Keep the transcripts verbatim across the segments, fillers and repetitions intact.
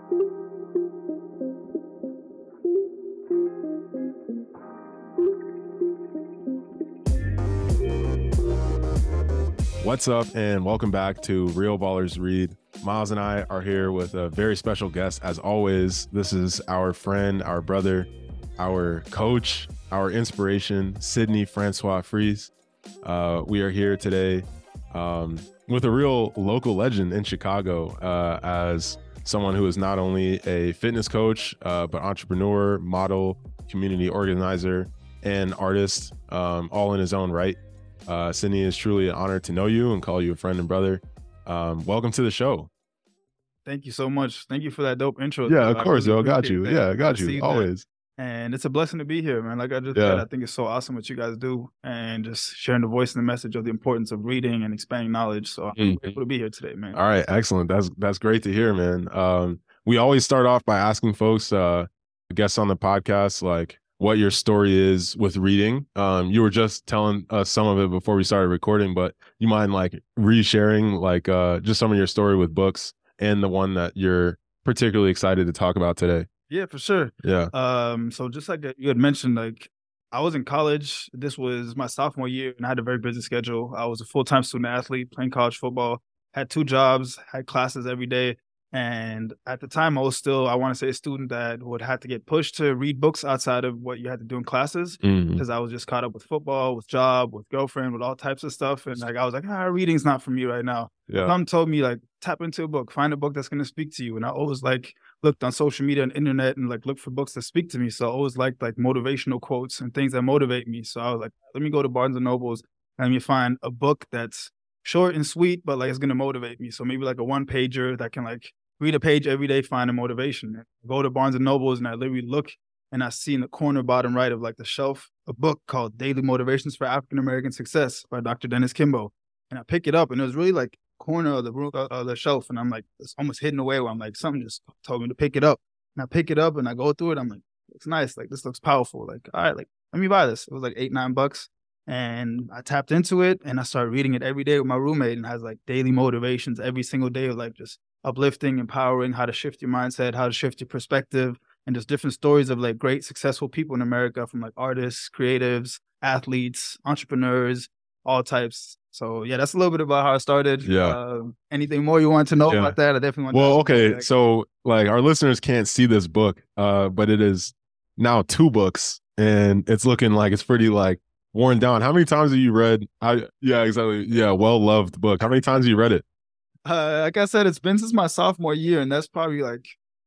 What's up, and welcome back to Real Ballers Read. Miles and I are here with a very special guest. As always, this is our friend, our brother, our coach, our inspiration, Sydney Francois Fries. Uh, we are here today um, with a real local legend in Chicago uh, as someone who is not only a fitness coach, uh, but entrepreneur, model, community organizer, and artist, um, all in his own right. Uh, Sydney, is truly an honor to know you and call you a friend and brother. Um, welcome to the show. Thank you so much. Thank you for that dope intro. Yeah, of course, yo. Got you. That. Yeah, got you. Always. That. And it's a blessing to be here, man. Like I just yeah. said, I think it's so awesome what you guys do and just sharing the voice and the message of the importance of reading and expanding knowledge. So I'm mm-hmm. grateful to be here today, man. All right. Excellent. That's that's great to hear, man. Um, we always start off by asking folks, uh, guests on the podcast, like, what your story is with reading. Um, you were just telling us some of it before we started recording, but you mind like re-sharing like uh, just some of your story with books and the one that you're particularly excited to talk about today? Yeah, for sure. Yeah. Um, so just like you had mentioned, like I was in college. This was my sophomore year and I had a very busy schedule. I was a full-time student athlete playing college football, had two jobs, had classes every day. And at the time, I was still, I want to say, a student that would have to get pushed to read books outside of what you had to do in classes because mm-hmm. I was just caught up with football, with job, with girlfriend, with all types of stuff. And like I was like, ah, reading's not for me right now. Yeah. Mom told me, like, tap into a book, find a book that's going to speak to you. And I always like looked on social media and internet and like looked for books that speak to me. So I always liked like motivational quotes and things that motivate me. So I was like, let me go to Barnes and Nobles and let me find a book that's short and sweet, but like it's going to motivate me. So maybe like a one pager that can like read a page every day, find a motivation. I go to Barnes and Nobles and I literally look and I see in the corner bottom right of like the shelf a book called Daily Motivations for African American Success by Doctor Dennis Kimbo. And I pick it up and it was really like corner of the room, uh, of the shelf, and I'm like, it's almost hidden away where I'm like, something just told me to pick it up. And I pick it up and I go through it. I'm like, it's nice. Like this looks powerful. Like, all right, like let me buy this. It was like eight, nine bucks. And I tapped into it and I started reading it every day with my roommate, and it has like daily motivations every single day of like just uplifting, empowering, how to shift your mindset, how to shift your perspective, and just different stories of like great successful people in America, from like artists, creatives, athletes, entrepreneurs, all types. So yeah, that's a little bit about how I started. Yeah. Uh, anything more you want to know yeah. about that? I definitely want well, to okay. Like, so like our listeners can't see this book, uh, but it is now two books and it's looking like it's pretty like worn down. How many times have you read? I yeah, exactly. Yeah, well-loved book. How many times have you read it? Uh, like I said, it's been since my sophomore year, and that's probably like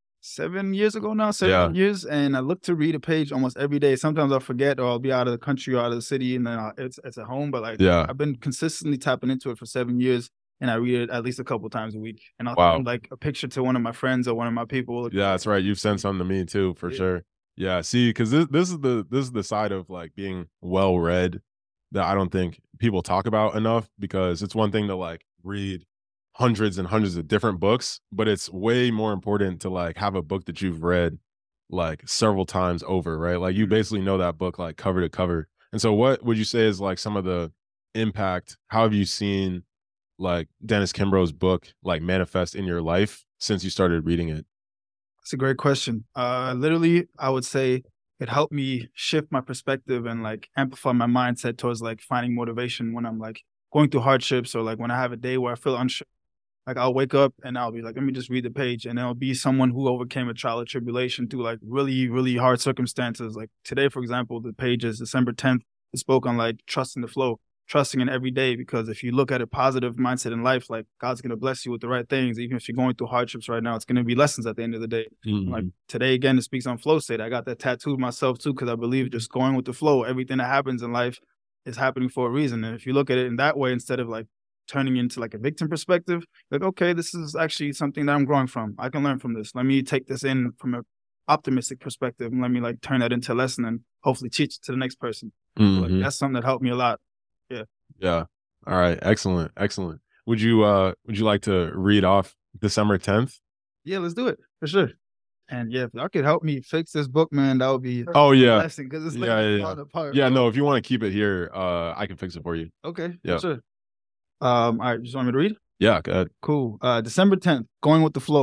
seven years ago now, seven yeah. years. And I look to read a page almost every day. Sometimes I'll forget, or I'll be out of the country or out of the city, and then I'll, it's it's at home. But like, yeah. I've been consistently tapping into it for seven years, and I read it at least a couple times a week. And I'll wow. send like a picture to one of my friends or one of my people. Yeah, that's right. You've sent something to me too, for yeah. sure. Yeah, see, because this this is the this is the side of like being well read that I don't think people talk about enough, because it's one thing to like read hundreds and hundreds of different books, but it's way more important to like have a book that you've read like several times over, right? Like you basically know that book like cover to cover. And so what would you say is like some of the impact? How have you seen like Dennis Kimbro's book like manifest in your life since you started reading it? That's a great question. Uh, literally, I would say it helped me shift my perspective and like amplify my mindset towards like finding motivation when I'm like going through hardships, or like when I have a day where I feel unsure. Like I'll wake up and I'll be like, let me just read the page, and it'll be someone who overcame a trial or tribulation through like really, really hard circumstances. Like today, for example, the page is December tenth. It spoke on like trusting the flow, trusting in every day, because if you look at a positive mindset in life, like God's going to bless you with the right things. Even if you're going through hardships right now, it's going to be lessons at the end of the day. Mm-hmm. Like today, again, it speaks on flow state. I got that tattooed myself too, because I believe just going with the flow, everything that happens in life is happening for a reason. And if you look at it in that way, instead of like turning into like a victim perspective, like, okay, this is actually something that I'm growing from. I can learn from this. Let me take this in from an optimistic perspective, and let me like turn that into a lesson and hopefully teach it to the next person. Mm-hmm. So, like, that's something that helped me a lot. Yeah. Yeah. All right. Excellent. Excellent. Would you, uh, would you like to read off December tenth? Yeah, let's do it for sure. And yeah, if y'all could help me fix this book, man, that would be oh yeah, blessing, because it's like yeah, yeah, yeah. apart. Yeah, no, if you want to keep it here, uh, I can fix it for you. Okay, yeah, sure. Um, all right, you just want me to read? Yeah, go ahead. Cool. Uh, December tenth, going with the flow.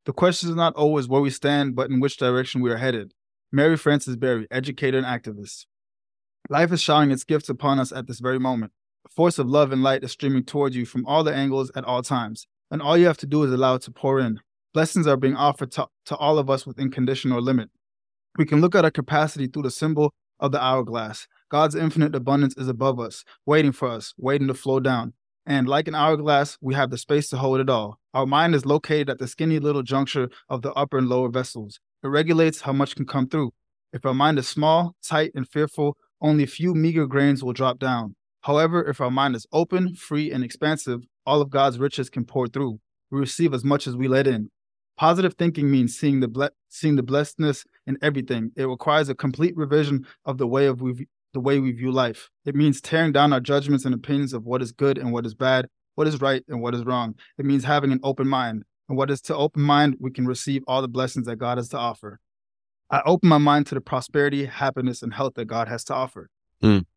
The question is not always where we stand, but in which direction we are headed. Mary Frances Berry, educator and activist. Life is showering its gifts upon us at this very moment. A force of love and light is streaming towards you from all the angles at all times, and all you have to do is allow it to pour in. Blessings are being offered to, to all of us within condition or limit. We can look at our capacity through the symbol of the hourglass. God's infinite abundance is above us, waiting for us, waiting to flow down. And like an hourglass, we have the space to hold it all. Our mind is located at the skinny little juncture of the upper and lower vessels. It regulates how much can come through. If our mind is small, tight, and fearful, only a few meager grains will drop down. However, if our mind is open, free, and expansive, all of God's riches can pour through. We receive as much as we let in. Positive thinking means seeing the ble- seeing the blessedness in everything. It requires a complete revision of the way of we the way we view life. It means tearing down our judgments and opinions of what is good and what is bad, what is right and what is wrong. It means having an open mind. And what is to open mind, we can receive all the blessings that God has to offer. I open my mind to the prosperity, happiness, and health that God has to offer. Mm.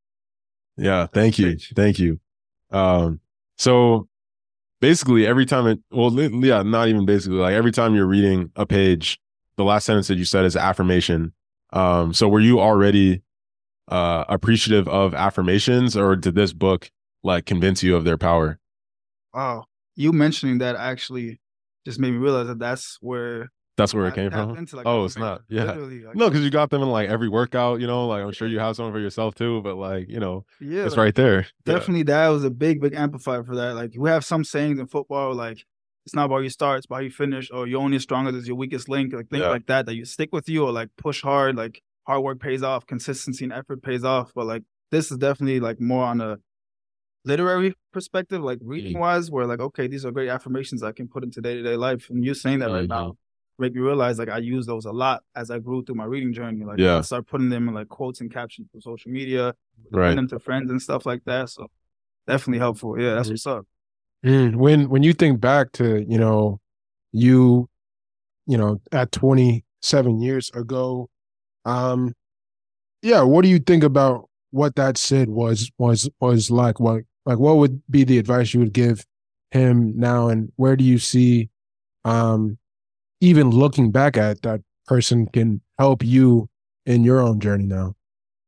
Yeah, thank you. Thank you. Um, so basically every time it, well, yeah, not even basically, like every time you're reading a page, the last sentence that you said is affirmation. Um, so were you already uh, appreciative of affirmations, or did this book like convince you of their power? Wow. You mentioning that actually just made me realize that that's where That's where I it came tapped from. into, like, Oh, oh, it's man, not. Yeah. literally, like, No, because you got them in like every workout, you know, like I'm sure you have some for yourself too, but like, you know, yeah, it's like, right there. Yeah. definitely that was a big, big amplifier for that. Like, we have some sayings in football, like, it's not about you start, it's about you finish, or you're only as strong as your weakest link, like things Yeah. like that, that you stick with you, or like push hard, like hard work pays off, consistency and effort pays off. But like, this is definitely like more on a literary perspective, like reading wise, where like, okay, these are great affirmations I can put into day-to-day life. And you saying that right Mhm. now make me realize like I use those a lot as I grew through my reading journey. Like, Yeah. I start putting them in like quotes and captions for social media, Right. send them to friends and stuff like that. So definitely helpful. Yeah, that's what's up. Mm, when when you think back to, you know, you, you know, at twenty-seven years ago, um, yeah, what do you think about what that Sid was was was like? What like what would be the advice you would give him now, and where do you see, um, even looking back at that person can help you in your own journey now?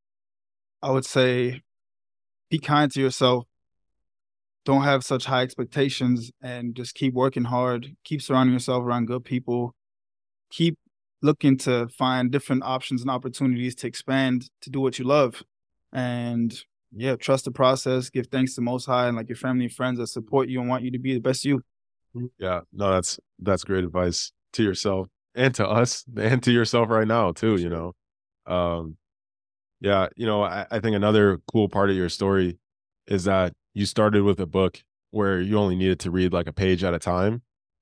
I would say be kind to yourself. Don't have such high expectations and just keep working hard. Keep surrounding yourself around good people. Keep looking to find different options and opportunities to expand, to do what you love. And yeah, trust the process, give thanks to Most High and like your family and friends that support you and want you to be the best you. Yeah. No, that's that's great advice to yourself and to us and to yourself right now too, you know. Um yeah, you know, I, I think another cool part of your story is that you started with a book where you only needed to read like a page at a time.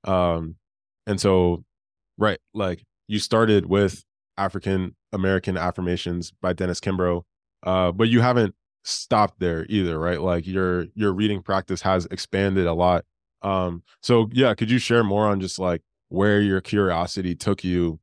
Um and so right, like you started with African American Affirmations by Dennis Kimbro, uh, but you haven't stopped there either, right? Like your your reading practice has expanded a lot. Um, so yeah, could you share more on just like where your curiosity took you,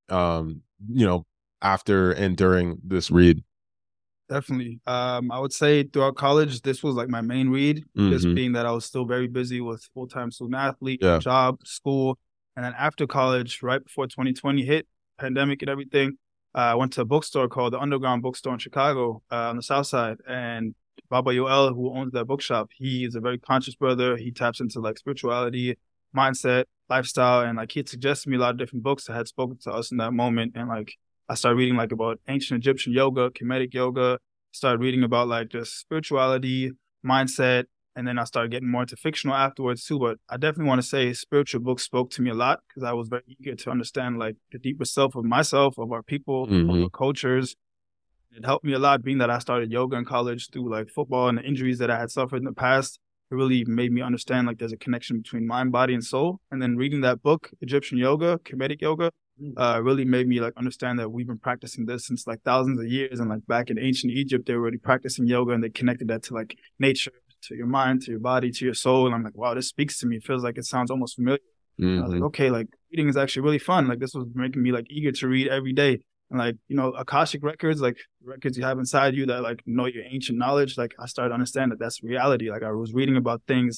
um, you know, after and during this read? Definitely. Um, I would say throughout college, this was like my main read, just Mhm. being that I was still very busy with full-time student athlete, Yeah. job, school. And then after college, right before twenty twenty hit, pandemic and everything, uh, I went to a bookstore called the Underground Bookstore in Chicago, uh, on the South Side. And Baba Yoel, who owns that bookshop, he is a very conscious brother. He taps into like spirituality, mindset, lifestyle, and like he had suggested me a lot of different books that had spoken to us in that moment. And like I started reading like about ancient Egyptian yoga, Kemetic yoga, started reading about like just spirituality, mindset, and then I started getting more into fictional afterwards too. But I definitely want to say spiritual books spoke to me a lot because I was very eager to understand like the deeper self of myself, of our people, of Mhm. our cultures. It helped me a lot being that I started yoga in college through like football and the injuries that I had suffered in the past. It really made me understand like there's a connection between mind, body, and soul. And then reading that book, Egyptian Yoga, Kemetic Yoga, uh, really made me like understand that we've been practicing this since like thousands of years. And like back in ancient Egypt, they were already practicing yoga and they connected that to like nature, to your mind, to your body, to your soul. And I'm like, wow, this speaks to me. It feels like it sounds almost familiar. And I was like, Mhm. okay, like reading is actually really fun. Like this was making me like eager to read every day. And like, you know, Akashic records, like records you have inside you that like know your ancient knowledge. Like I started to understand that that's reality. Like I was reading about things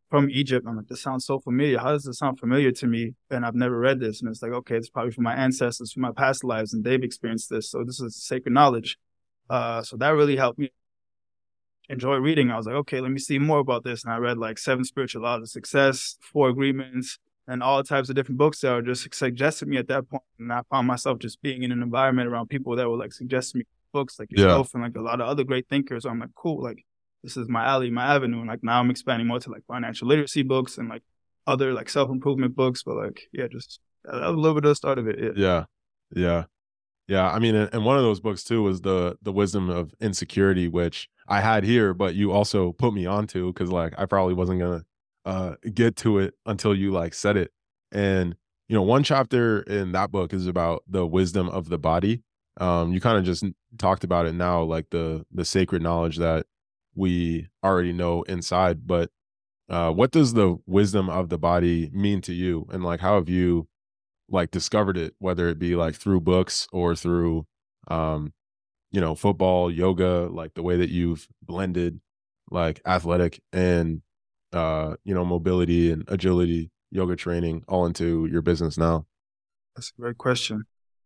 from Egypt. I'm like, this sounds so familiar. How does this sound familiar to me? And I've never read this. And it's like, okay, it's probably from my ancestors, from my past lives, and they've experienced this. So this is sacred knowledge. Uh, so that really helped me enjoy reading. I was like, okay, let me see more about this. And I read like Seven Spiritual Laws of Success, Four Agreements, and all types of different books that were just suggested me at that point. And I found myself just being in an environment around people that were like suggesting me books like yourself yeah. and like a lot of other great thinkers. So I'm like, cool, like this is my alley, my avenue. And like now I'm expanding more to like financial literacy books and like other like self-improvement books. But like, yeah, just a little bit of the start of it. Yeah. Yeah. Yeah. Yeah. I mean, and one of those books too was the the Wisdom of Insecurity, which I had here, but you also put me onto because like I probably wasn't gonna uh get to it until you like said it. And you know, one chapter in that book is about the wisdom of the body. Um, you kind of just talked about it now, like the the sacred knowledge that we already know inside. But uh, what does the wisdom of the body mean to you? And like, how have you like discovered it, whether it be like through books or through, um, you know, football, yoga, like the way that you've blended like athletic and, uh, you know, mobility and agility, yoga training all into your business now? That's a great question.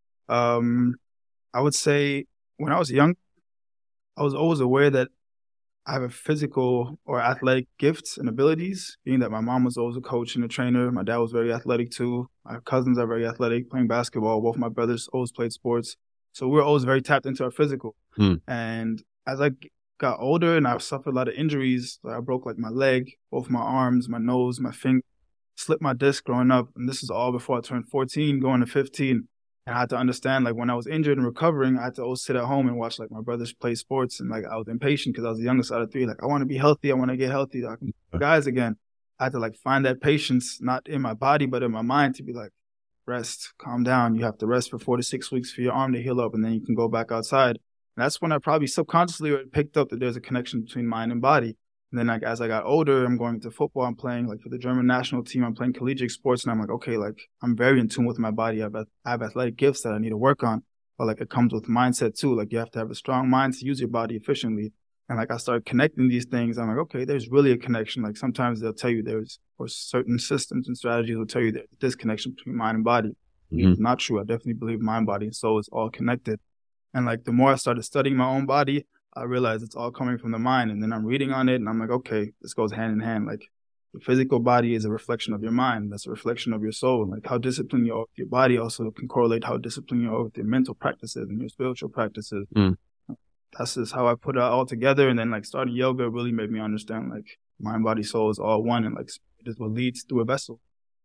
Um, I would say when I was young, I was always aware that I have a physical or athletic gifts and abilities, being that my mom was always a coach and a trainer. My dad was very athletic too. My cousins are very athletic, playing basketball. Both my brothers always played sports. So we were always very tapped into our physical. Hmm. And as I got older and I suffered a lot of injuries, I broke like my leg, both my arms, my nose, my finger, slipped my disc growing up. And this is all before I turned fourteen, going to fifteen. And I had to understand, like, when I was injured and recovering, I had to always sit at home and watch, like, my brothers play sports. And, like, I was impatient because I was the youngest out of three. Like, I want to be healthy. I want to get healthy. I can be guys again. I had to, like, find that patience, not in my body, but in my mind to be like, rest, calm down. You have to rest for four to six weeks for your arm to heal up, and then you can go back outside. And that's when I probably subconsciously picked up that there's a connection between mind and body. And then, like, as I got older, I'm going into football. I'm playing, like, for the German national team. I'm playing collegiate sports. And I'm like, okay, like, I'm very in tune with my body. I have, I have athletic gifts that I need to work on. But, like, it comes with mindset, too. Like, you have to have a strong mind to use your body efficiently. And, like, I started connecting these things. I'm like, okay, there's really a connection. Like, sometimes they'll tell you there's, or certain systems and strategies will tell you there's a disconnection between mind and body. Mm-hmm. It's not true. I definitely believe mind, body, and soul is all connected. And, like, the more I started studying my own body, I realized it's all coming from the mind. And then I'm reading on it and I'm like, okay, this goes hand in hand. Like, the physical body is a reflection of your mind. That's a reflection of your soul. Like, how disciplined you are with your body also can correlate how disciplined you are with your mental practices and your spiritual practices. Mm. That's just how I put it all together. And then, like, starting yoga really made me understand, like, mind, body, soul is all one. And, like, it is what leads through a vessel.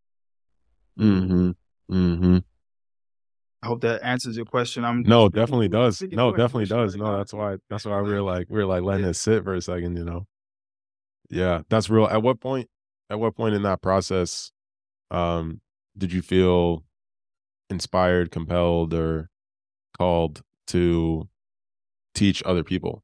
Mm-hmm. Mm-hmm. I hope that answers your question. I'm no, definitely does. No, definitely does. No, that's why. That's why we're like we're like letting it sit for a second. You know. Yeah, that's real. At what point? At what point in that process, um, did you feel inspired, compelled, or called to teach other people?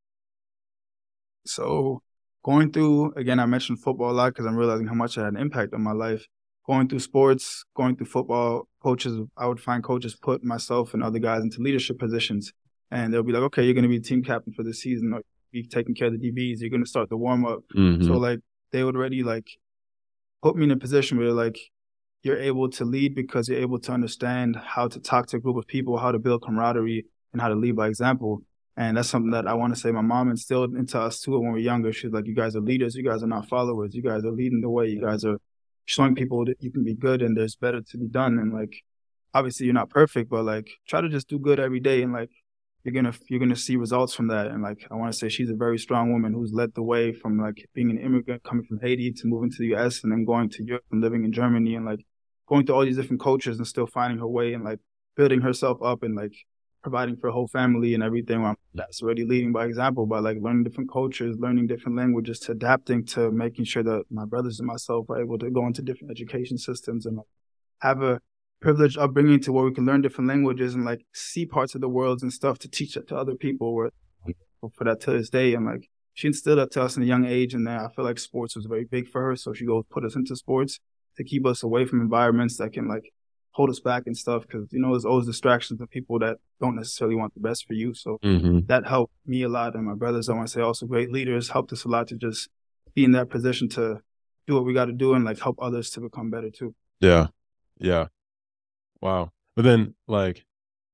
So going through again, I mentioned football a lot because I'm realizing how much it had an impact on my life. Going through sports, going through football, coaches, I would find coaches put myself and other guys into leadership positions. And they'll be like, okay, you're going to be team captain for this season, or be taking care of the D Bs. You're going to start the warm up. Mm-hmm. So like they would already like put me in a position where like you're able to lead because you're able to understand how to talk to a group of people, how to build camaraderie, and how to lead by example. And that's something that I want to say my mom instilled into us too when we were younger. She's like, you guys are leaders. You guys are not followers. You guys are leading the way. You guys are showing people that you can be good and there's better to be done. And like, obviously you're not perfect, but like try to just do good every day. And like, you're going to, you're going to see results from that. And like, I want to say she's a very strong woman who's led the way from like being an immigrant coming from Haiti to moving to the U S and then going to Europe and living in Germany and like going through all these different cultures and still finding her way and like building herself up and like providing for her whole family and everything. Well, that's already leading by example by like learning different cultures, learning different languages, to adapting to making sure that my brothers and myself are able to go into different education systems and like, have a privileged upbringing to where we can learn different languages and like see parts of the world and stuff to teach it to other people. Where for that to this day, and like she instilled that to us in a young age, and then I feel like sports was very big for her, so she goes put us into sports to keep us away from environments that can like hold us back and stuff, because you know there's always distractions of people that don't necessarily want the best for you. So mm-hmm. that helped me a lot, and my brothers, I want to say, also great leaders, helped us a lot to just be in that position to do what we got to do and like help others to become better too. Yeah. Yeah. Wow. But then like,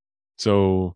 so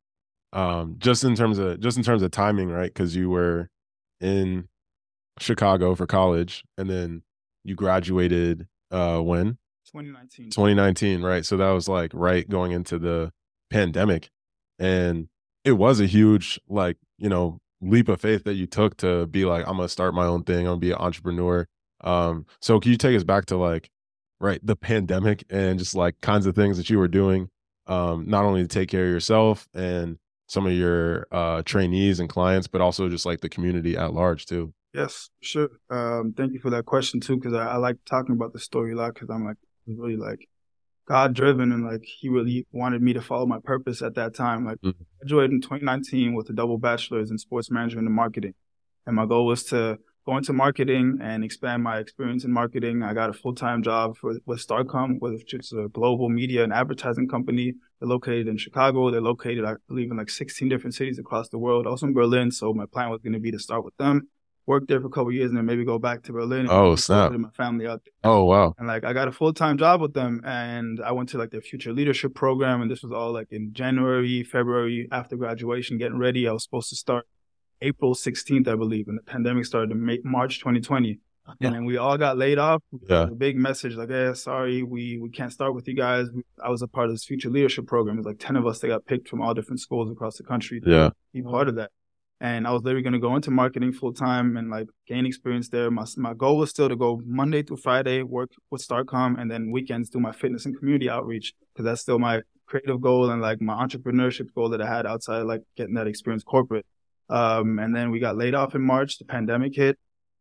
um, just in terms of, just in terms of timing, right? Cause you were in Chicago for college and then you graduated, uh, when? twenty nineteen. twenty nineteen, right? So that was like right going into the pandemic. And it was a huge, like, you know, leap of faith that you took to be like, I'm gonna start my own thing, I'm gonna be an entrepreneur. Um, so can you take us back to like, right, the pandemic and just like kinds of things that you were doing, um, not only to take care of yourself and some of your uh trainees and clients, but also just like the community at large too? Yes, sure. Um, thank you for that question too, because I, I like talking about the story a lot because I'm like really like God driven and like he really wanted me to follow my purpose at that time. Like Mhm. I graduated in twenty nineteen with a double bachelor's in sports management and marketing. And my goal was to go into marketing and expand my experience in marketing. I got a full-time job for, with Starcom, which is a global media and advertising company. They're located in Chicago. They're located, I believe, in like sixteen different cities across the world, also in Berlin. So my plan was going to be to start with them, work there for a couple of years, and then maybe go back to Berlin and Oh, be closer snap. to my family out there. Oh, wow. And like I got a full time job with them, and I went to like their future leadership program, and this was all like in January, February after graduation, getting ready. I was supposed to start April sixteenth, I believe, and the pandemic started in May, March twenty twenty. And then we all got laid off. Yeah. A big message like, "Hey, sorry, we we can't start with you guys." I was a part of this future leadership program. It was like ten of us that got picked from all different schools across the country to Yeah. be part of that. And I was literally going to go into marketing full time and like gain experience there. My my goal was still to go Monday through Friday, work with Starcom, and then weekends do my fitness and community outreach because that's still my creative goal and like my entrepreneurship goal that I had outside of like getting that experience corporate. Um, and then we got laid off in March. The pandemic hit.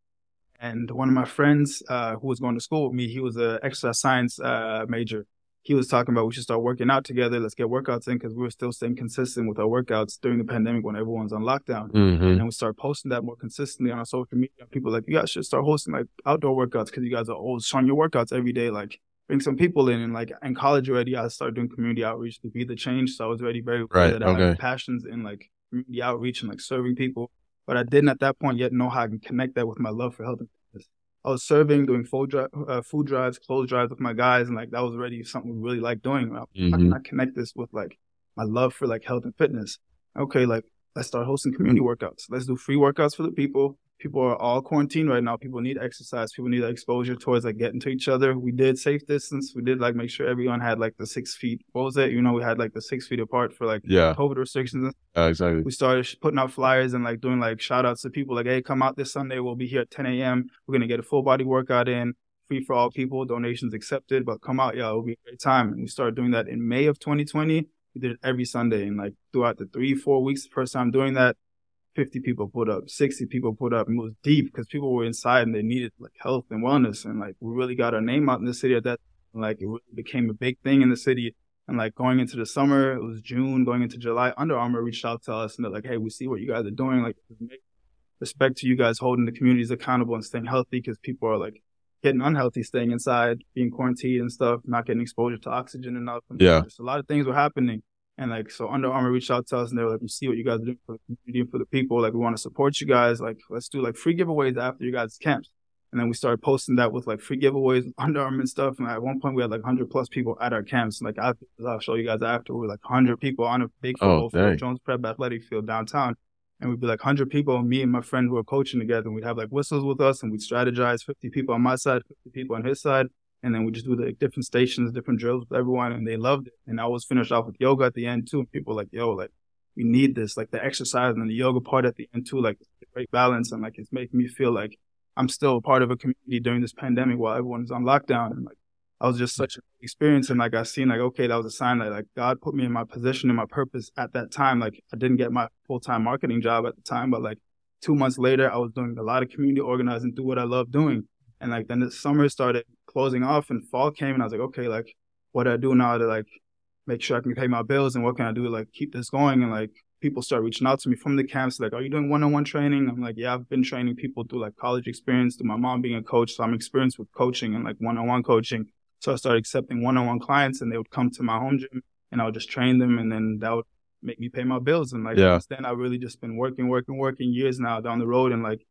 And one of my friends uh, who was going to school with me, he was an exercise science uh, major. He was talking about we should start working out together. Let's get workouts in because we were still staying consistent with our workouts during the pandemic when everyone's on lockdown. Mm-hmm. And then we started posting that more consistently on our social media. People were like, you guys should start hosting like outdoor workouts because you guys are always showing your workouts every day. Like bring some people in. And like in college already, I started doing community outreach to be the change. So I was already very Right. that I Okay. had passions in like community outreach and like serving people. But I didn't at that point yet know how I can connect that with my love for health and fitness. I was serving, doing food, dri- uh, food drives, clothes drives with my guys, and like that was already something we really liked doing. How Mhm. can I connect this with like my love for like health and fitness? Okay, like let's start hosting community workouts. Let's do free workouts for the people. People are all quarantined right now. People need exercise. People need exposure towards like getting to each other. We did safe distance. We did like make sure everyone had like the six feet. What was it? You know, we had like the six feet apart for like Yeah. COVID restrictions. Uh, exactly. We started sh- putting out flyers and like doing like shout outs to people like, hey, come out this Sunday. We'll be here at ten a.m. We're going to get a full body workout in, free for all people, donations accepted, but come out. Yeah, it'll be a great time. And we started doing that in May of twenty twenty. We did it every Sunday. And like throughout the three, four weeks, the first time doing that, fifty people put up, sixty people put up. And it was deep because people were inside and they needed like health and wellness. And like we really got our name out in the city at that. And, like it really became a big thing in the city. And like going into the summer, it was June, going into July, Under Armour reached out to us and they're like, hey, we see what you guys are doing. Like, make respect to you guys holding the communities accountable and staying healthy because people are like getting unhealthy, staying inside, being quarantined and stuff, not getting exposure to oxygen enough. And Yeah. just a lot of things were happening. And like, so Under Armour reached out to us and they were like, we see what you guys are doing for the community and for the people. Like, we want to support you guys. Like, let's do like free giveaways after you guys' camps. And then we started posting that with like free giveaways, Under Armour and stuff. And at one point we had like one hundred plus people at our camps. Like after, I'll show you guys after, we were like one hundred people on a big football Oh, field, dang. Jones Prep Athletic Field downtown. And we'd be like one hundred people, me and my friend who were coaching together. And we'd have like whistles with us and we'd strategize fifty people on my side, fifty people on his side. And then we just do the like, different stations, different drills with everyone. And they loved it. And I always finished off with yoga at the end too. And people were like, yo, like we need this, like the exercise and the yoga part at the end too, like it's a great balance. And like it's making me feel like I'm still a part of a community during this pandemic while everyone's on lockdown. And like, I was just such an experience. And like, I seen like, okay, that was a sign that like God put me in my position and my purpose at that time. Like I didn't get my full-time marketing job at the time, but like two months later, I was doing a lot of community organizing, do what I love doing. And like, then the summer started closing off and fall came and I was like, okay, like what do I do now to like make sure I can pay my bills and what can I do to like keep this going? And like, people start reaching out to me from the camps, like, are you doing one-on-one training? I'm like, yeah, I've been training people through like college experience, through my mom being a coach. So I'm experienced with coaching and like one-on-one coaching. So I started accepting one-on-one clients and they would come to my home gym and I would just train them and then that would make me pay my bills. And like, Yeah. since then I've really just been working, working, working years now down the road and like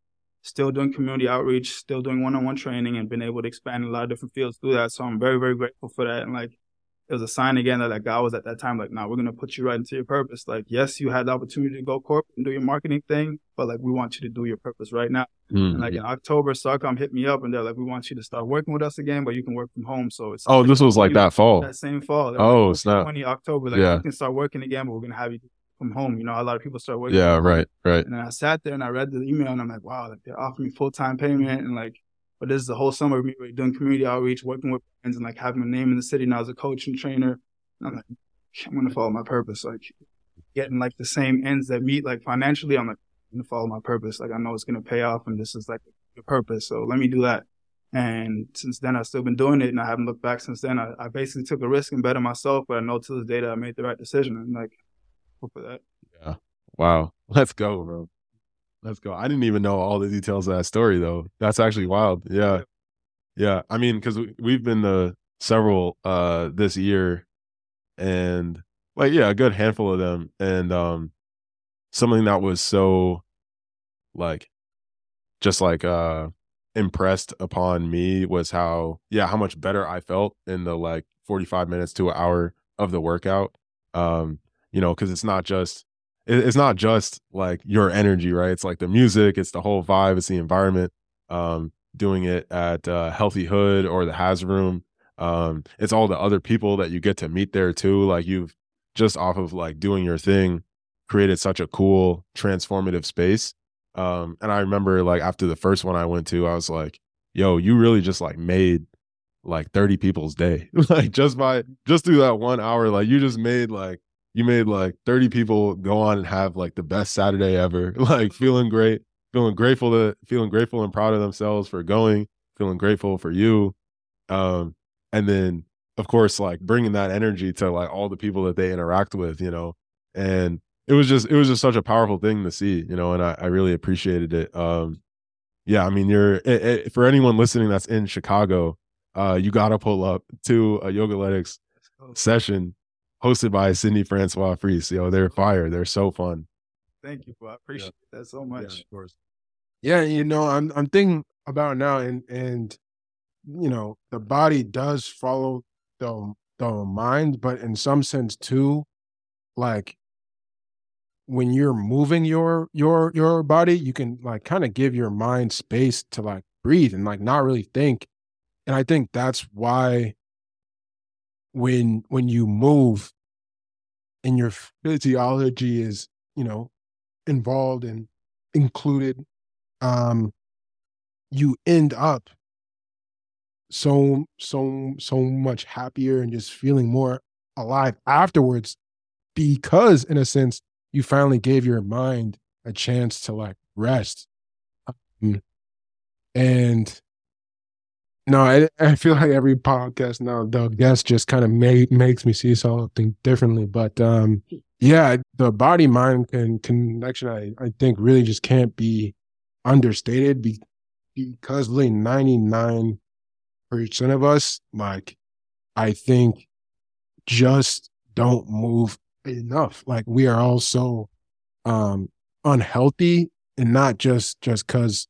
still doing community outreach, still doing one-on-one training, and been able to expand in a lot of different fields through that. So I'm very, very grateful for that. And like, it was a sign again that like God was at that time like, nah, we're going to put you right into your purpose. Like, yes, you had the opportunity to go corporate and do your marketing thing, but like, we want you to do your purpose right now. Mm-hmm. And like in October, Starcom hit me up and they're like, we want you to start working with us again, but you can work from home. So it's oh, like, this was like that fall. That same fall. Oh, like, it's not twenty October. Like, yeah. You can start working again, but we're going to have you from home. You know, a lot of people start working. Yeah, right, right. And then I sat there and I read the email and I'm like, wow, like they're offering me full-time payment. And like, but this is the whole summer of me really doing community outreach, working with friends and like having a name in the city now as a coach and trainer. And I'm like, I'm going to follow my purpose. Like getting like the same ends that meet like financially, I'm like, I'm going to follow my purpose. Like I know it's going to pay off and this is like the purpose. So let me do that. And since then, I've still been doing it and I haven't looked back since then. I, I basically took a risk and bet on myself, but I know to this day that I made the right decision. And like, hope for that. Yeah. Wow. Let's go, bro. Let's go. I didn't even know all the details of that story though. That's actually wild. Yeah. Yeah. I mean, cause we, we've been to several, uh, this year and like, yeah, a good handful of them. And, um, something that was so like, just like, uh, impressed upon me was how, yeah, how much better I felt in the like forty-five minutes to an hour of the workout. Um, you know, cause it's not just, it's not just like your energy, right? It's like the music, it's the whole vibe, it's the environment. Um, doing it at uh, Healthy Hood or the Has Room. Um, it's all the other people that you get to meet there too. Like you've just off of like doing your thing, created such a cool, transformative space. Um, and I remember like after the first one I went to, I was like, yo, you really just like made like thirty people's day. Like just by, just through that one hour, like you just made like, you made like thirty people go on and have like the best Saturday ever, like feeling great, feeling grateful to, feeling grateful and proud of themselves for going, feeling grateful for you. Um, and then of course, like bringing that energy to like all the people that they interact with, you know, and it was just, it was just such a powerful thing to see, you know, and I, I really appreciated it. Um, yeah, I mean, you're, it, it, for anyone listening that's in Chicago, uh, you got to pull up to a Yogaletics session hosted by Sydney Francois Freese. You know, they're fire. They're so fun. Thank you, bro. I appreciate yeah. that so much. Yeah, of course. Yeah, you know, I'm I'm thinking about it now, and and you know, the body does follow the the mind, but in some sense too, like when you're moving your your your body, you can like kind of give your mind space to like breathe and like not really think. And I think that's why when when you move and your physiology is, you know, involved and included, um, you end up so so so much happier and just feeling more alive afterwards, because in a sense you finally gave your mind a chance to like rest. Um, and no, I, I feel like every podcast now, the guest just kind of make, makes me see something differently. But um, yeah, the body mind can connection, I, I think really just can't be understated be, because really ninety-nine percent of us, like, I think just don't move enough. Like we are all so um, unhealthy, and not just just because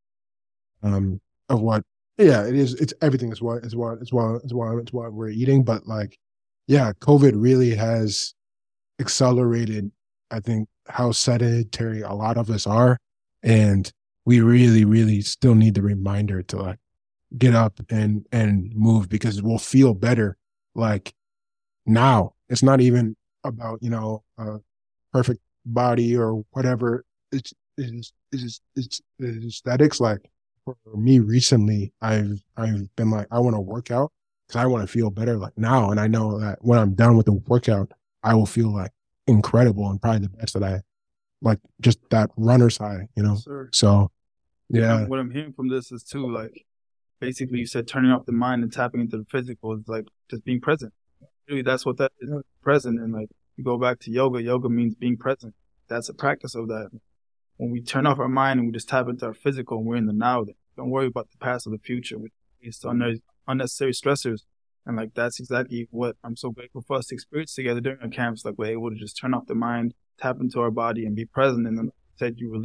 um, of what. Yeah, it is. It's everything is what is what is what is what it's what we're eating. But like, yeah, COVID really has accelerated, I think, how sedentary a lot of us are, and we really, really still need the reminder to like get up and and move, because we'll feel better. Like now, it's not even about, you know, a perfect body or whatever. It's it's it's it's, it's aesthetics. Like for me recently, I've I've been like, I want to work out because I want to feel better like now, and I know that when I'm done with the workout, I will feel like incredible and probably the best that I like, just that runner's high, you know. Sure. So yeah, what I'm hearing from this is too, like, basically you said turning off the mind and tapping into the physical is like just being present. Really, that's what that is, present. And like, you go back to yoga, yoga means being present. That's a practice of that. When we turn off our mind and we just tap into our physical and we're in the now, then don't worry about the past or the future. It's unnecessary stressors. And like, that's exactly what I'm so grateful for us to experience together during our camps. Like, we're able to just turn off the mind, tap into our body and be present. And then, like you said, you release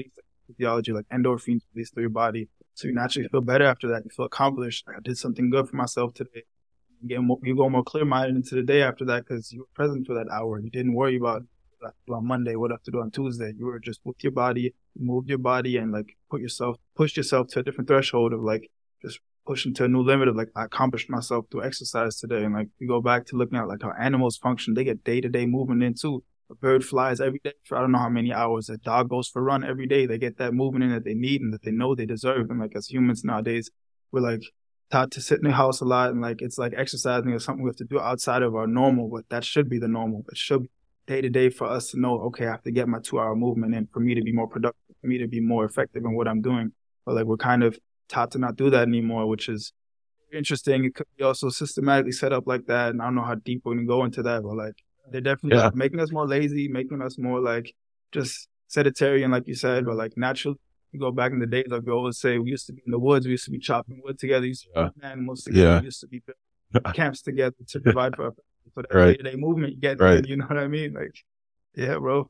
physiology, like endorphins released through your body. So you naturally feel better after that. You feel accomplished. Like, I did something good for myself today. You get more, you go more clear-minded into the day after that because you were present for that hour. You didn't worry about what I have to do on Monday, what I have to do on Tuesday. You were just with your body, you moved your body and like put yourself, pushed yourself to a different threshold of like just pushing to a new limit of like, I accomplished myself through exercise today. And like, you go back to looking at like how animals function, they get day-to-day movement in too. A bird flies every day for I don't know how many hours. A dog goes for a run every day. They get that movement in that they need and that they know they deserve. And like as humans nowadays, we're like taught to sit in the house a lot and like it's like exercising is something we have to do outside of our normal, but that should be the normal. It should be day to day for us to know, okay, I have to get my two hour movement in for me to be more productive, for me to be more effective in what I'm doing. But like we're kind of taught to not do that anymore, which is interesting. It could be also systematically set up like that. And I don't know how deep we're gonna go into that, but like they're definitely Yeah. like making us more lazy, making us more like just sedentary. And like you said, but like naturally, you go back in the days, like we always say, we used to be in the woods, we used to be chopping wood together, we used to be Yeah. yeah. animals together, Yeah. we used to be building camps together to provide for our family. So that Right. day-to-day movement you get, Right. you know what I mean? Like, yeah, bro.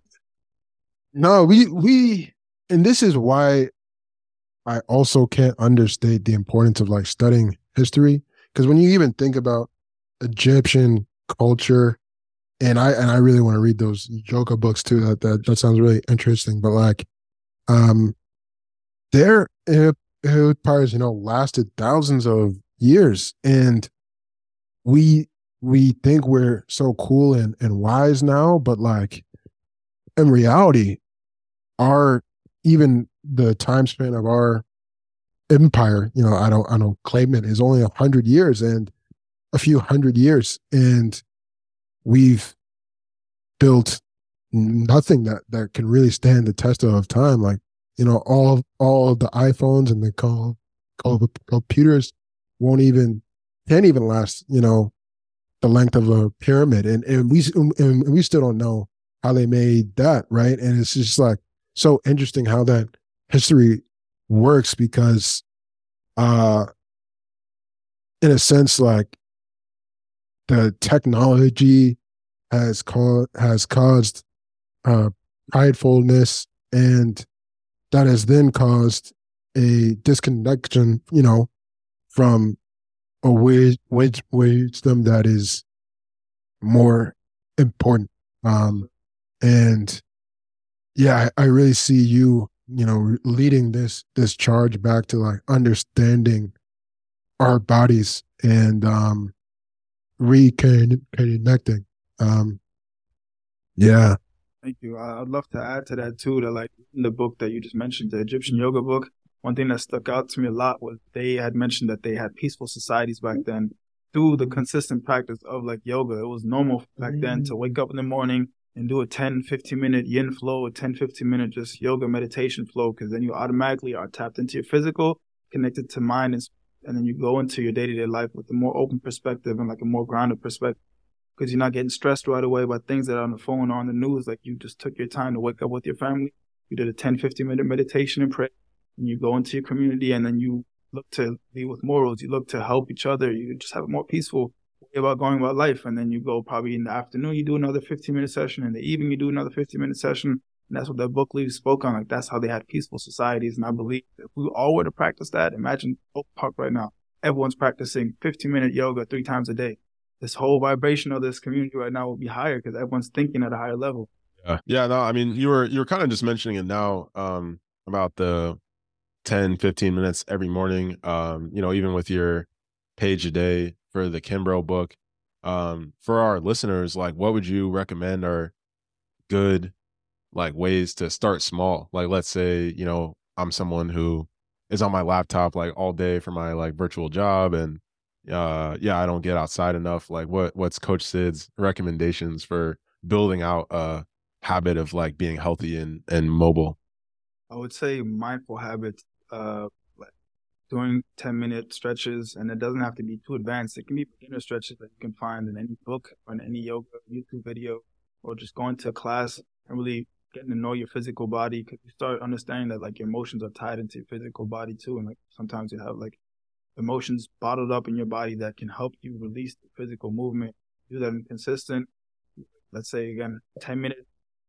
No, we we and this is why I also can't understate the importance of like studying history. Because when you even think about Egyptian culture, and I and I really want to read those yoga books too. That that that sounds really interesting. But like, um, their empires, you know, lasted thousands of years, and we we think we're so cool and and wise now, but like in reality, our even the time span of our empire, you know, I don't I don't claim it, is only a hundred years and a few hundred years, and we've built nothing that that can really stand the test of time. Like, you know, all all of the iPhones and the call, call computers won't even can't even last, you know, the length of a pyramid, and and we and we still don't know how they made that, right? And it's just like so interesting how that history works because, uh, in a sense, like the technology has caused has caused uh, pridefulness, and that has then caused a disconnection, you know, from a wis- wis- wisdom that is more important. Um, and yeah, I, I really see you, you know, leading this this charge back to like understanding our bodies and um, reconnecting. Um, yeah. Thank you. I- I'd love to add to that too, that like in the book that you just mentioned, the Egyptian yoga book, one thing that stuck out to me a lot was they had mentioned that they had peaceful societies back then through the consistent practice of like yoga. It was normal back then to wake up in the morning and do a ten, fifteen minute yin flow, a ten, fifteen minute just yoga meditation flow, because then you automatically are tapped into your physical, connected to mind, and, and then you go into your day-to-day life with a more open perspective and like a more grounded perspective. Because you're not getting stressed right away by things that are on the phone or on the news. Like you just took your time to wake up with your family. You did a ten, fifteen minute meditation and pray. And you go into your community and then you look to be with morals. You look to help each other. You just have a more peaceful way about going about life. And then you go probably in the afternoon, you do another fifteen minute session. In the evening, you do another fifteen minute session. And that's what that book leaves spoke on. Like that's how they had peaceful societies. And I believe if we all were to practice that, imagine Oak Park right now. Everyone's practicing fifteen minute yoga three times a day. This whole vibration of this community right now will be higher because everyone's thinking at a higher level. Yeah. Yeah. No, I mean, you were, you were kind of just mentioning it now, um, about the ten, fifteen minutes every morning. Um, you know, even with your page a day for the Kimbrough book, um, for our listeners, like what would you recommend are good, like ways to start small? Like, let's say, you know, I'm someone who is on my laptop like all day for my like virtual job, and uh yeah, I don't get outside enough. Like what what's Coach Sid's recommendations for building out a habit of like being healthy and and mobile? I would say mindful habits, uh, like doing ten minute stretches, and it doesn't have to be too advanced. It can be beginner stretches that you can find in any book or in any yoga YouTube video, or just going to a class and really getting to know your physical body, because you start understanding that like your emotions are tied into your physical body too. And like sometimes you have like emotions bottled up in your body that can help you release the physical movement. Do that in consistent, let's say again, ten minute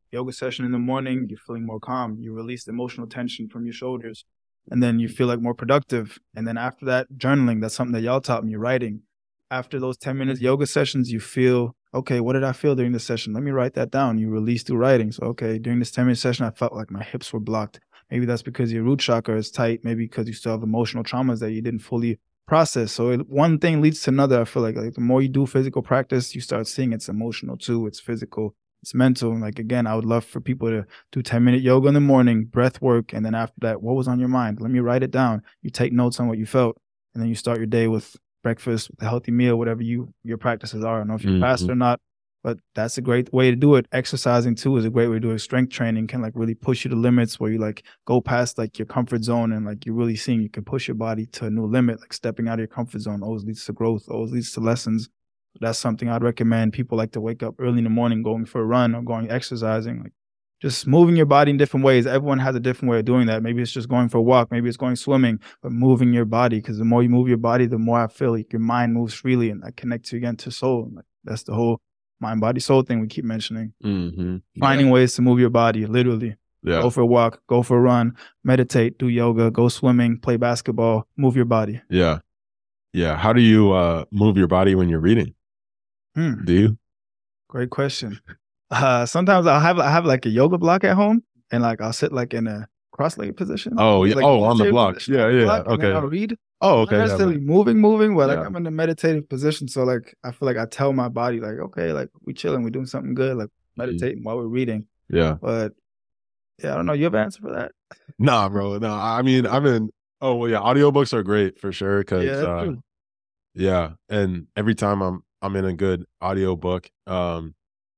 yoga session in the morning, you're feeling more calm. You release the emotional tension from your shoulders, and then you feel like more productive. And then after that, journaling, that's something that y'all taught me, writing. After those ten minutes yoga sessions, you feel, okay, what did I feel during this session? Let me write that down. You release through writing. So, okay, during this ten minute session, I felt like my hips were blocked. Maybe that's because your root chakra is tight. Maybe because you still have emotional traumas that you didn't fully process. So it, one thing leads to another. I feel like, like the more you do physical practice, you start seeing it's emotional too. It's physical. It's mental. And like, again, I would love for people to do ten minute yoga in the morning, breath work. And then after that, what was on your mind? Let me write it down. You take notes on what you felt. And then you start your day with breakfast, with a healthy meal, whatever you your practices are. I don't know if you're mm-hmm. fast or not, but that's a great way to do it. Exercising too is a great way to do it. Strength training can like really push you to limits where you like go past like your comfort zone and like you're really seeing you can push your body to a new limit. Like stepping out of your comfort zone always leads to growth, always leads to lessons. That's something I'd recommend. People like to wake up early in the morning, going for a run or going exercising, like just moving your body in different ways. Everyone has a different way of doing that. Maybe it's just going for a walk. Maybe it's going swimming, but moving your body. Because the more you move your body, the more I feel like your mind moves freely and that connects you again to soul. Like that's the whole mind, body, soul thing we keep mentioning. Mm-hmm. Finding yeah. ways to move your body, literally. Yeah. Go for a walk, go for a run, meditate, do yoga, go swimming, play basketball, move your body. Yeah. Yeah. How do you uh, move your body when you're reading? Hmm. Do you? Great question. Uh, sometimes I'll have I have like a yoga block at home, and like I'll sit like in a cross-legged position. Oh yeah. Like oh, on the block. Position, yeah, yeah. Block, okay. I'll read. Oh, okay. Not necessarily yeah, moving, moving, but like yeah. I'm in a meditative position. So like I feel like I tell my body like, okay, like we chilling, we're doing something good, like meditating mm-hmm. while we're reading. Yeah. But yeah, I don't know. You have an answer for that? Nah, bro. No, I mean, I'm in. Oh well, yeah. Audiobooks are great for sure. Cause yeah, uh, true. yeah, and every time I'm I'm in a good audiobook, um,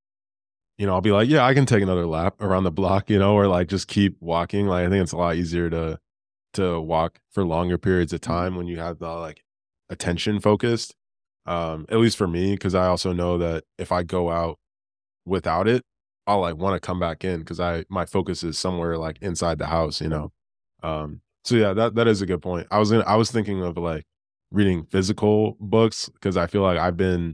you know, I'll be like, yeah, I can take another lap around the block, you know, or like just keep walking. Like I think it's a lot easier to to walk for longer periods of time when you have the like attention focused. Um, at least for me, because I also know that if I go out without it, I'll like want to come back in because I my focus is somewhere like inside the house, you know. Um, so yeah, that that is a good point. I was gonna, I was thinking of like reading physical books because I feel like I've been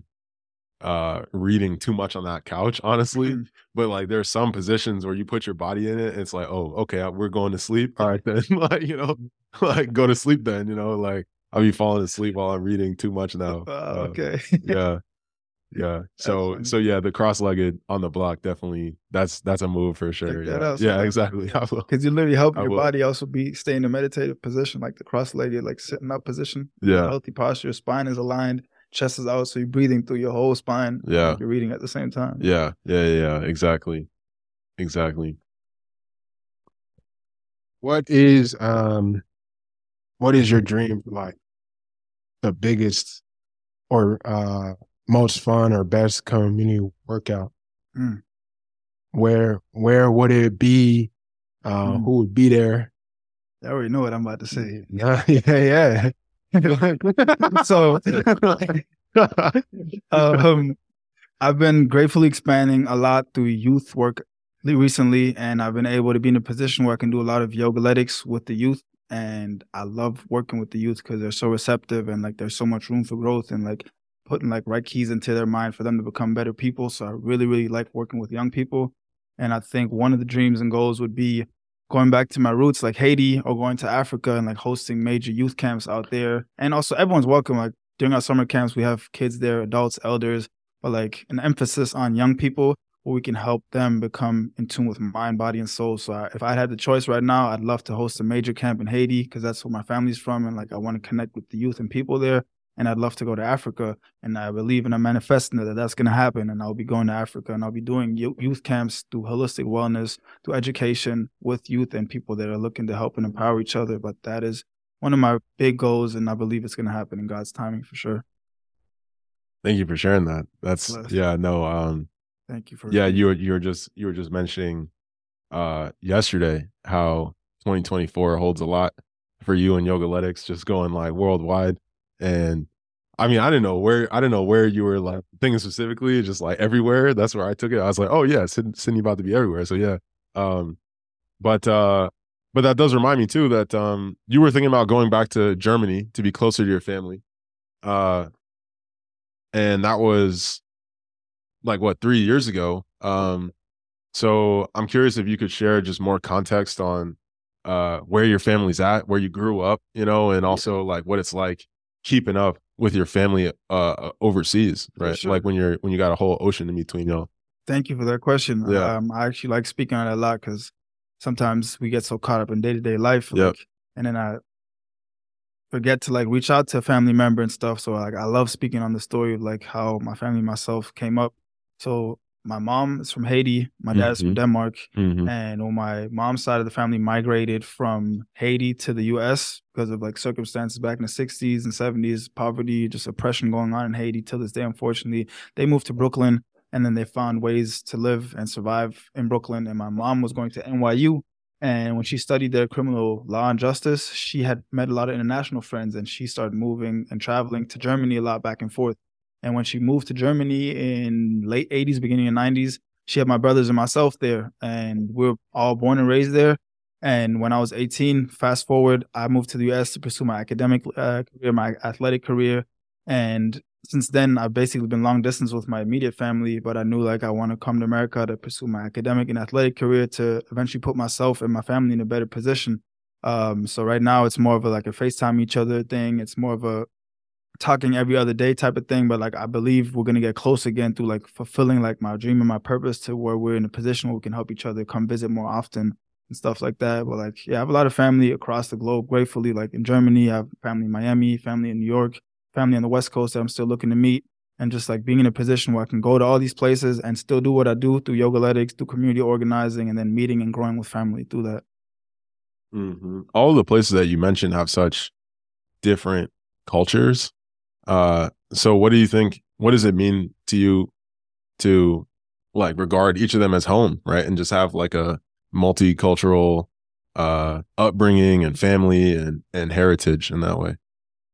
uh reading too much on that couch, honestly. Mm-hmm. But like there's some positions where you put your body in it and it's like, oh, okay, we're going to sleep. All right then. Like, you know, like go to sleep then, you know, like I'll be falling asleep while I'm reading too much now. Uh, okay. Uh, yeah. Yeah. So so yeah, the cross-legged on the block definitely that's that's a move for sure. Yeah, yeah, exactly. Because you're literally helping your body also be stay in a meditative position, like the cross-legged, like sitting up position. Yeah. Healthy posture, spine is aligned, chest is out, so you're breathing through your whole spine. Yeah. Like you're reading at the same time. Yeah. Yeah. Yeah. Exactly. Exactly. What is um what is your dream like? The biggest or uh most fun or best community workout? Mm. Where where would it be? Uh, mm. Who would be there? I already know what I'm about to say. yeah, yeah. So, um, I've been gratefully expanding a lot through youth work recently, and I've been able to be in a position where I can do a lot of yogaletics with the youth. And I love working with the youth because they're so receptive and like there's so much room for growth and like putting like right keys into their mind for them to become better people. So I really, really like working with young people. And I think one of the dreams and goals would be going back to my roots, like Haiti, or going to Africa and like hosting major youth camps out there. And also everyone's welcome. Like during our summer camps, we have kids there, adults, elders, but like an emphasis on young people where we can help them become in tune with mind, body, and soul. So I, if I had the choice right now, I'd love to host a major camp in Haiti because that's where my family's from. And like I want to connect with the youth and people there. And I'd love to go to Africa. And I believe and I'm manifesting that that's going to happen. And I'll be going to Africa and I'll be doing youth camps through holistic wellness, through education with youth and people that are looking to help and empower each other. But that is one of my big goals. And I believe it's going to happen in God's timing for sure. Thank you for sharing that. That's, Bless. yeah, no. Um, Thank you for. Yeah, you were, you were just, you were just mentioning uh, yesterday how twenty twenty-four holds a lot for you and Yogaletics, just going like worldwide. And I mean, I didn't know where, I didn't know where you were like thinking specifically, just like everywhere. That's where I took it. I was like, oh yeah, Sydney about to be everywhere. So yeah. Um, but, uh, but that does remind me too, that, um, you were thinking about going back to Germany to be closer to your family. Uh, and that was like what, three years ago. Um, So I'm curious if you could share just more context on uh, where your family's at, where you grew up, you know, and also like what it's like keeping up with your family uh, overseas, right? Sure. Like when you're when you got a whole ocean in between y'all. Thank you for that question. Yeah. Um, I actually like speaking on it a lot because sometimes we get so caught up in day to day life, like, Yep. and then I forget to like reach out to a family member and stuff. So like I love speaking on the story of like how my family and myself came up. So my mom is from Haiti, my dad's Mhm. from Denmark, Mhm. and on my mom's side of the family migrated from Haiti to the U S because of like circumstances back in the sixties and seventies, poverty, just oppression going on in Haiti till this day. Unfortunately, they moved to Brooklyn and then they found ways to live and survive in Brooklyn. And my mom was going to N Y U. And when she studied their criminal law and justice, she had met a lot of international friends and she started moving and traveling to Germany a lot back and forth. And when she moved to Germany in late eighties, beginning of nineties, she had my brothers and myself there. And we were all born and raised there. And when I was eighteen, fast forward, I moved to the U S to pursue my academic uh, career, my athletic career. And since then, I've basically been long distance with my immediate family, but I knew like I want to come to America to pursue my academic and athletic career to eventually put myself and my family in a better position. Um, so right now it's more of a like a FaceTime each other thing. It's more of a talking every other day type of thing. But like I believe we're gonna get close again through like fulfilling like my dream and my purpose to where we're in a position where we can help each other come visit more often and stuff like that. But like yeah, I have a lot of family across the globe, gratefully. Like in Germany, I have family in Miami, family in New York, family on the West Coast that I'm still looking to meet. And just like being in a position where I can go to all these places and still do what I do through Yogaletics, through community organizing, and then meeting and growing with family through that. Mm-hmm. All of the places that you mentioned have such different cultures. Uh, so what do you think, what does it mean to you to like regard each of them as home, right? And just have like a multicultural uh, upbringing and family and, and heritage in that way?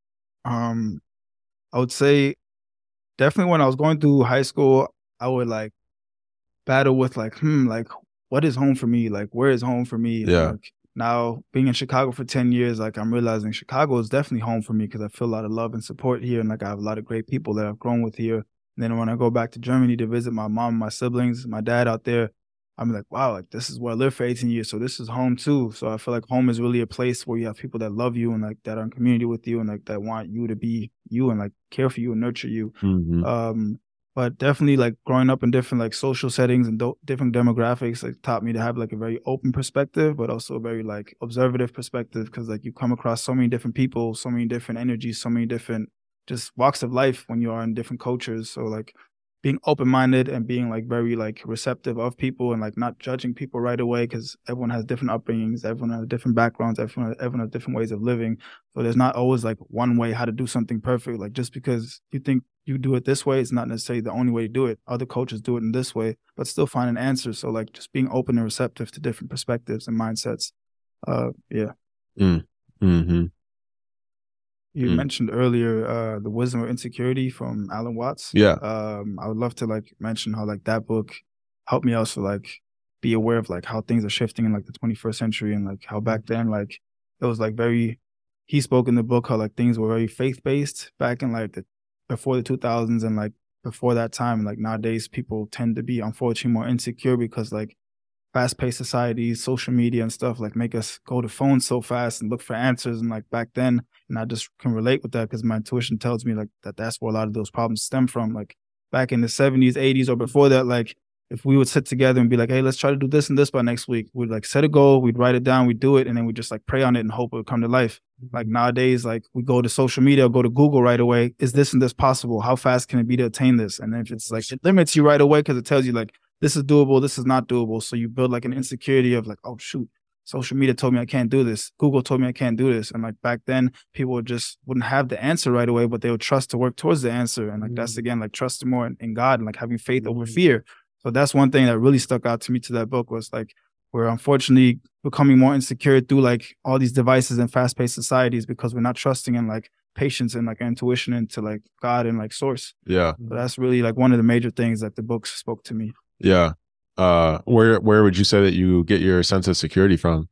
Um, I would say definitely when I was going through high school, I would like battle with like, hmm, like what is home for me? Like where is home for me? And, Yeah. like, now being in Chicago for ten years, like I'm realizing Chicago is definitely home for me because I feel a lot of love and support here. And like I have a lot of great people that I've grown with here. And then when I go back to Germany to visit my mom, my siblings, my dad out there, I'm like, wow, like this is where I lived for eighteen years. So this is home too. So I feel like home is really a place where you have people that love you and like that are in community with you and like that want you to be you and like care for you and nurture you. Mm-hmm. Um, but definitely like growing up in different like social settings and do- different demographics like taught me to have like a very open perspective, but also a very like observative perspective because like you come across so many different people, so many different energies, so many different just walks of life when you are in different cultures. So like being open-minded and being like very like receptive of people and like not judging people right away because everyone has different upbringings, everyone has different backgrounds, everyone, everyone has different ways of living. So there's not always like one way how to do something perfect. Like just because you think you do it this way, it's not necessarily the only way to do it. Other cultures do it in this way, but still find an answer. So like just being open and receptive to different perspectives and mindsets. Uh, yeah. Mm. Mm-hmm. You Mm. mentioned earlier uh, The Wisdom of Insecurity from Alan Watts. Yeah. Um, I would love to like mention how like that book helped me also like be aware of like how things are shifting in like the twenty-first century and like how back then like it was like very, he spoke in the book how like things were very faith-based back in like the before the two thousands and like before that time. And like nowadays people tend to be unfortunately more insecure because like fast-paced societies, social media and stuff like make us go to phones so fast and look for answers. And like back then, and I just can relate with that because my intuition tells me like that that's where a lot of those problems stem from. Like back in the seventies, eighties, or before that, like if we would sit together and be like, hey, let's try to do this and this by next week, we'd like set a goal, we'd write it down, we'd do it, and then we just like pray on it and hope it would come to life. Like nowadays, like we go to social media, or go to Google right away. Is this and this possible? How fast can it be to attain this? And then if it's like, it limits you right away because it tells you like, this is doable, this is not doable. So you build like an insecurity of like, oh shoot, social media told me I can't do this. Google told me I can't do this. And like back then, people just wouldn't have the answer right away, but they would trust to work towards the answer. And like mm-hmm. that's again, like trusting more in, in God and like having faith mm-hmm. over fear. So that's one thing that really stuck out to me to that book was like, we're unfortunately becoming more insecure through like all these devices and fast-paced societies because we're not trusting in like patience and like intuition into like God and like source. Yeah. So that's really like one of the major things that the book spoke to me. Yeah. Uh, where where would you say that you get your sense of security from?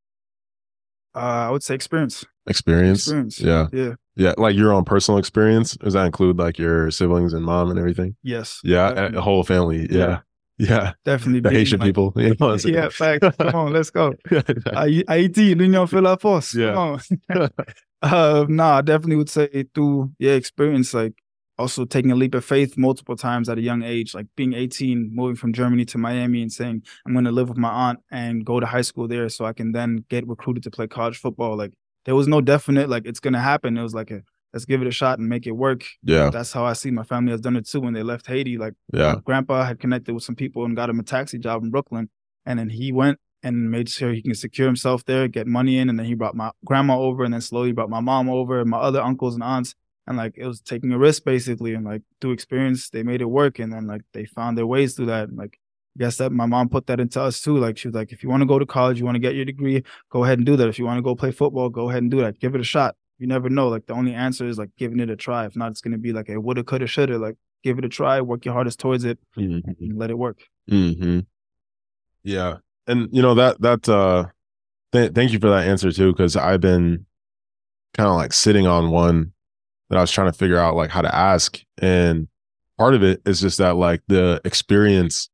Uh, I would say experience. Experience. Experience. Yeah. Yeah. Yeah. Like your own personal experience. Does that include like your siblings and mom and everything? Yes. Yeah. A, a whole family. Yeah. Yeah. Definitely. The being, Haitian like, people. You know, yeah, facts. Come on, let's go. yeah, exactly. Haiti, l'Union fait la force. Yeah. Come on. uh, nah, I definitely would say through yeah experience, like also taking a leap of faith multiple times at a young age, like being eighteen, moving from Germany to Miami and saying, I'm going to live with my aunt and go to high school there so I can then get recruited to play college football. Like there was no definite, like it's going to happen. It was like a, let's give it a shot and make it work. Yeah. That's how I see my family has done it too. When they left Haiti, like Yeah. my grandpa had connected with some people and got him a taxi job in Brooklyn. And then he went and made sure he can secure himself there, get money in. And then he brought my grandma over and then slowly brought my mom over and my other uncles and aunts. And like, it was taking a risk basically. And like through experience, they made it work. And then like, they found their ways through that. And like, I guess that my mom put that into us too. Like she was like, if you want to go to college, you want to get your degree, go ahead and do that. If you want to go play football, go ahead and do that. Give it a shot. You never know. Like the only answer is like giving it a try. If not, it's going to be like a woulda, coulda, shoulda. Like give it a try, work your hardest towards it, Mm-hmm. and let it work. Mm-hmm. Yeah. And you know, that, that, uh, th- thank you for that answer too. Cause I've been kind of like sitting on one that I was trying to figure out like how to ask. And part of it is just that like the experience,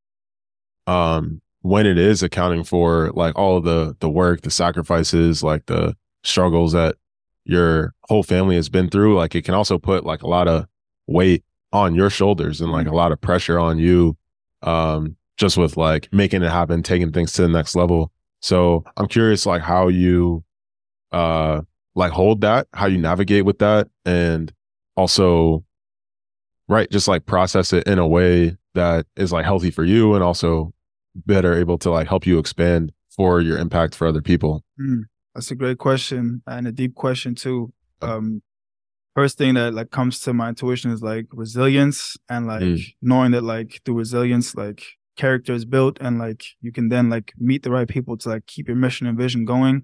um, when it is accounting for like all of the, the work, the sacrifices, like the struggles that your whole family has been through, like it can also put like a lot of weight on your shoulders and like a lot of pressure on you, um, just with like making it happen, taking things to the next level. So I'm curious, like how you, uh, like hold that, how you navigate with that, and also, right, just like process it in a way that is like healthy for you and also better able to like help you expand for your impact for other people. Mm, that's a great question and a deep question too. Um, first thing that like comes to my intuition is like resilience and like Mm. knowing that like through resilience, like character is built and like you can then like meet the right people to like keep your mission and vision going.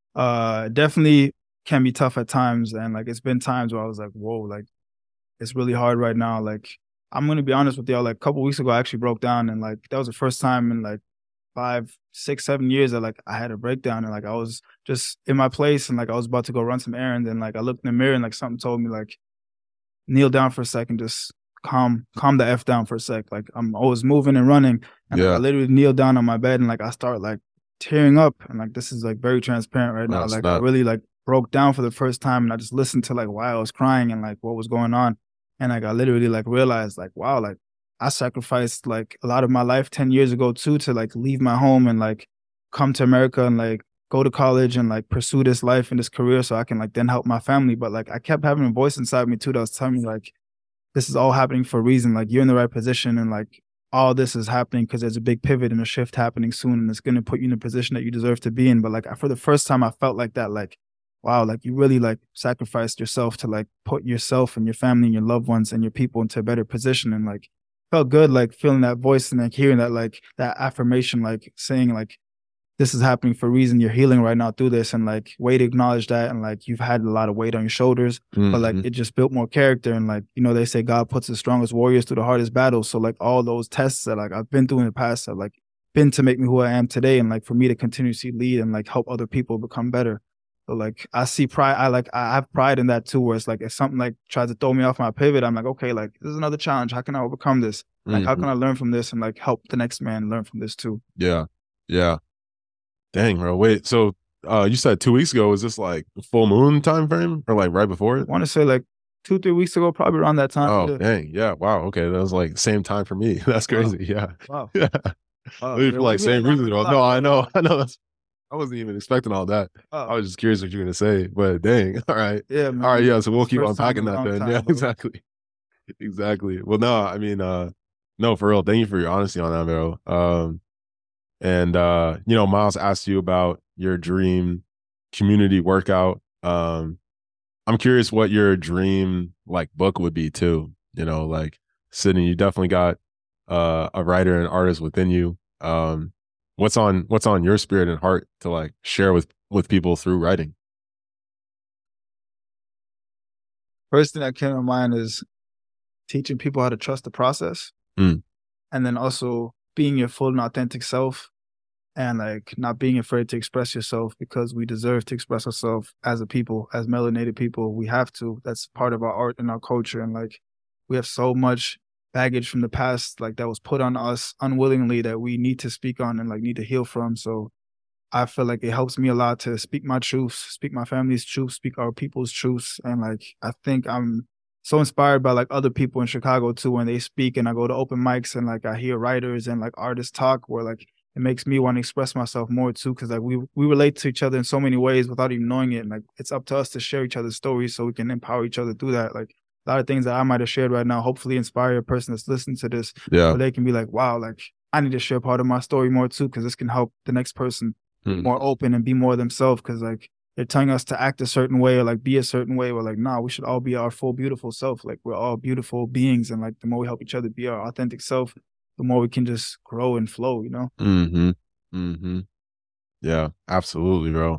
Uh, definitely can be tough at times. And like, it's been times where I was like, whoa, like it's really hard right now. Like, I'm going to be honest with y'all, like a couple weeks ago, I actually broke down and like, that was the first time in like five, six, seven years that like I had a breakdown and like I was just in my place and like I was about to go run some errands and like I looked in the mirror and like something told me like, kneel down for a second, just calm, calm the F down for a sec. Like I'm always moving and running. And Yeah. like, I literally kneel down on my bed and like I start like tearing up. And like this is like very transparent right now. That's Like not- I really like broke down for the first time and I just listened to like why I was crying and like what was going on. And like I literally like realized like, wow, like I sacrificed like a lot of my life ten years ago too to like leave my home and like come to America and like go to college and like pursue this life and this career so I can like then help my family. But like I kept having a voice inside me too that was telling me like, this is all happening for a reason. Like you're in the right position and like all this is happening because there's a big pivot and a shift happening soon and it's going to put you in a position that you deserve to be in. But like for the first time I felt like that, like, wow, like you really like sacrificed yourself to like put yourself and your family and your loved ones and your people into a better position. And like felt good, like feeling that voice and like hearing that, like that affirmation, like saying like, this is happening for a reason. You're healing right now through this. And like way to acknowledge that. And like, you've had a lot of weight on your shoulders, Mm-hmm. but like, it just built more character. And like, you know, they say God puts the strongest warriors through the hardest battles. So like all those tests that like I've been through in the past have like been to make me who I am today. And like, for me to continuously lead and like help other people become better. So like, I see pride. I like, I have pride in that too, where it's like, if something like tries to throw me off my pivot, I'm like, okay, like this is another challenge. How can I overcome this? Like, how Mhm. can I learn from this and like help the next man learn from this too? Yeah. Yeah. Dang, bro. Wait, so uh you said two weeks ago, is this like full moon time frame or like right before I it? want to say like two, three weeks ago, probably around that time. Oh, yeah. dang. Yeah. Wow. Okay. That was like same time for me. That's Wow. crazy. Yeah. Wow. Yeah. Wow. Maybe for like same reason. though. No, I know. I know. That's, I wasn't even expecting all that. Oh, I was just curious what you were going to say, but dang. All right. yeah, man. All right. Yeah. So we'll keep First time unpacking in a that long then. time, Yeah. bro. Exactly. Exactly. Well, no, I mean, uh, no, for real. Thank you for your honesty on that, bro. Um, and, uh, you know, Miles asked you about your dream community workout. Um, I'm curious what your dream like book would be too. You know, like Sydney, you definitely got uh, a writer and artist within you. Um, what's on what's on your spirit and heart to like share with with people through writing? First thing that came to mind is teaching people how to trust the process. Mm. And then also being your full and authentic self and like not being afraid to express yourself because we deserve to express ourselves as a people, as melanated people. We have to. That's part of our art and our culture. And like we have so much baggage from the past, like that was put on us unwillingly that we need to speak on and like need to heal from. So I feel like it helps me a lot to speak my truths, speak my family's truths, speak our people's truths. And like, I think I'm so inspired by like other people in Chicago too, when they speak and I go to open mics and like I hear writers and like artists talk, where like it makes me want to express myself more too. Cause like we, we relate to each other in so many ways without even knowing it. And like, it's up to us to share each other's stories so we can empower each other through that. Like a lot of things that I might've shared right now, hopefully inspire a person that's listening to this. Yeah. Where they can be like, wow, like I need to share part of my story more too. Cause this can help the next person Mm. more open and be more themselves. Cause like they're telling us to act a certain way or like be a certain way. We're like, nah, we should all be our full, beautiful self. Like we're all beautiful beings. And like the more we help each other be our authentic self, the more we can just grow and flow, you know? Mm-hmm. Mm-hmm. Yeah, absolutely, bro.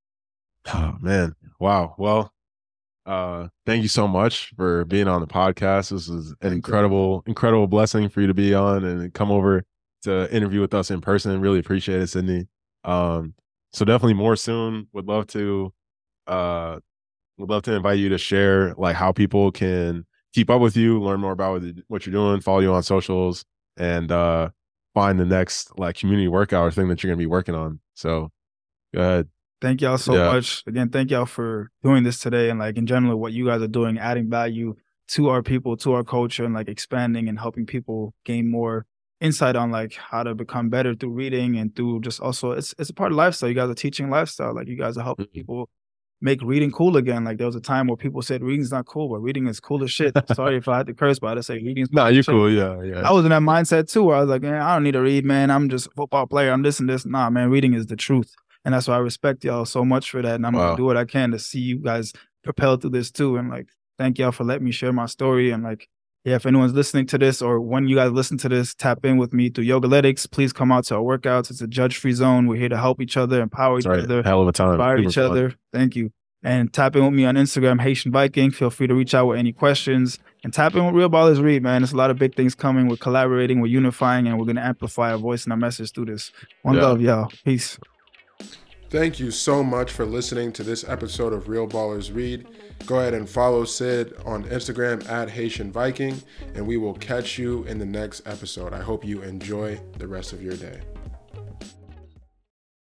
Oh, man. Wow. Well, uh, thank you so much for being on the podcast. This is an incredible, incredible blessing for you to be on and come over to interview with us in person. Really appreciate it, Sydney. Um, so definitely more soon. Would love to, uh, would love to invite you to share like how people can keep up with you, learn more about what you're doing, follow you on socials, and uh, find the next like community workout or thing that you're gonna be working on. So go ahead. Thank y'all so yeah. much. Again, thank y'all for doing this today and like in general what you guys are doing, adding value to our people, to our culture, and like expanding and helping people gain more insight on like how to become better through reading and through just also it's it's a part of lifestyle. You guys are teaching lifestyle. Like you guys are helping people make reading cool again. Like there was a time where people said reading's not cool, but reading is cool as shit. Sorry if I had to curse, but I had to say reading's cool. Nah, you're shit. cool. Yeah, yeah. I was in that mindset too where I was like, man, I don't need to read, man. I'm just a football player. I'm this and this. Nah, man, reading is the truth. And that's why I respect y'all so much for that. And I'm wow. gonna do what I can to see you guys propel through this too. And like, thank y'all for letting me share my story. And like, yeah, if anyone's listening to this or when you guys listen to this, tap in with me through Yogalytics. Please come out to our workouts. It's a judge-free zone. We're here to help each other, empower each right. other, hell of a time, inspire Super each fun. other. Thank you. And tap in with me on Instagram, Haitian Viking. Feel free to reach out with any questions. And tap in with Real Ballers Read, man. There's a lot of big things coming. We're collaborating, we're unifying, and we're going to amplify our voice and our message through this. One yeah. love, y'all. Peace. Thank you so much for listening to this episode of Real Ballers Read. Go ahead and follow Sid on Instagram at Haitian Viking, and we will catch you in the next episode. I hope you enjoy the rest of your day.